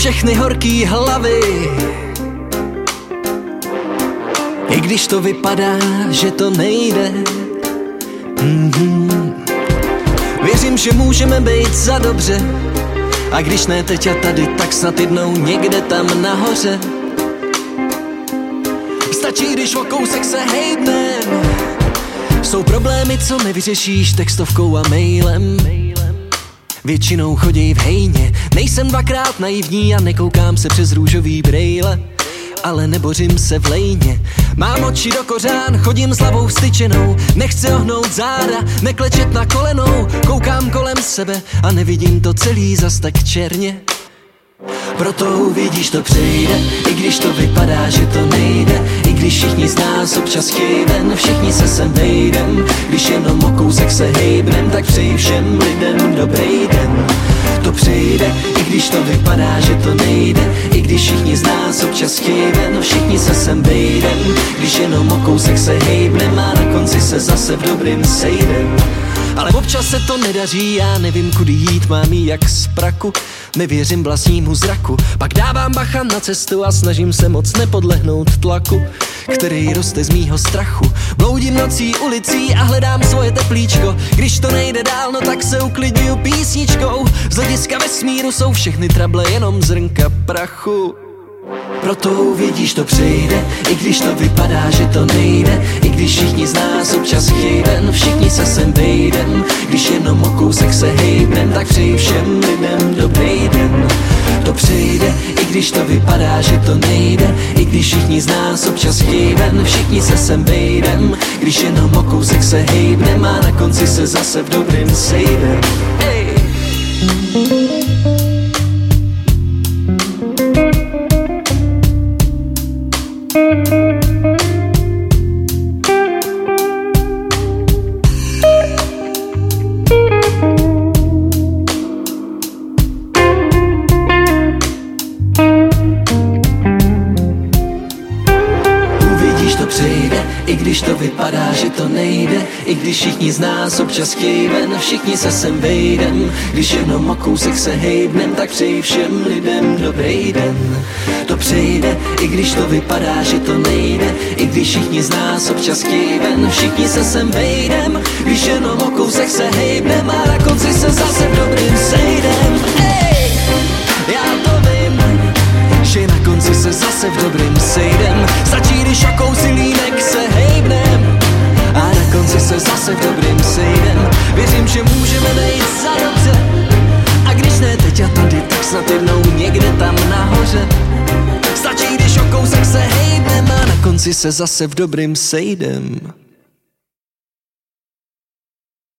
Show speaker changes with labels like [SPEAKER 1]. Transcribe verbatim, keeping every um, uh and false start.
[SPEAKER 1] všechny horký hlavy. I když to vypadá, že to nejde. Mm-hmm. Věřím, že můžeme být za dobře. A když ne teď a tady, tak snad jednou někde tam nahoře. Stačí, když o kousek se hejbnem. Jsou problémy, co nevyřešíš textovkou a mailem. Většinou chodí v hejně. Nejsem dvakrát naivní a nekoukám se přes růžový brejle. Ale nebořím se v lejně. Mám oči do kořán, chodím s hlavou vstyčenou. Nechci ohnout záda, neklečet na kolenou. Koukám kolem sebe a nevidím to celý zas tak černě. Proto uvidíš, to přejde, i když to vypadá, že to nejde. I když všichni z nás občas chtějí ven, všichni se sem vejdem. Když jenom o kousek se hejbnem, tak přeji všem lidem dobrý den. To přejde, i když to vypadá, že to nejde. I když všichni z nás občas chtějí ven, všichni se sem vejdem. Když jenom o kousek se hejbnem a na konci se zase v dobrým sejdem. Ale občas se to nedaří, já nevím kudy jít, mám jí jak z praku. Nevěřím vlastnímu zraku, pak dávám bacha na cestu a snažím se moc nepodlehnout tlaku, který roste z mýho strachu. Bloudím nocí ulicí a hledám svoje teplíčko. Když to nejde dál, no tak se uklidňuju písničkou. Z hlediska vesmíru jsou všechny trable jenom zrnka prachu. Proto uvidíš, to přejde, i když to vypadá, že to nejde. I když všichni z nás občas chtějí ven, všichni se sem vejdem. Když jenom o kousek se hejbnem, tak přeji všem lidem dobrý den. To přejde, i když to vypadá, že to nejde. I když všichni z nás občas chtějí ven, všichni se sem vejdem. Když jenom o kousek se hejbnem a na konci se zase v dobrým sejdem. Hey. I když to vypadá, že to nejde. I když všichni z nás občas chtějí ven, všichni se sem vejdem. Když jenom o kousek se hejbnem, tak přeji všem lidem dobrý den. To přejde, i když to vypadá, že to nejde. I když všichni z nás občas chtějí ven, všichni se sem vejdem. Když jenom o kousek se hejbnem a na konci se zase v dobrým sejdem. Ej, já to vím, že na konci se zase v dobrým sejdem. Stačí, když o kousilínek se hejbnem a na konci se zase v dobrým sejdem. Věřím, že můžeme být za dobře. A když ne teď a tady, tak snad jednou někde tam nahoře. Stačí, když o kousek se hejbnem a na konci se zase v dobrým sejdem.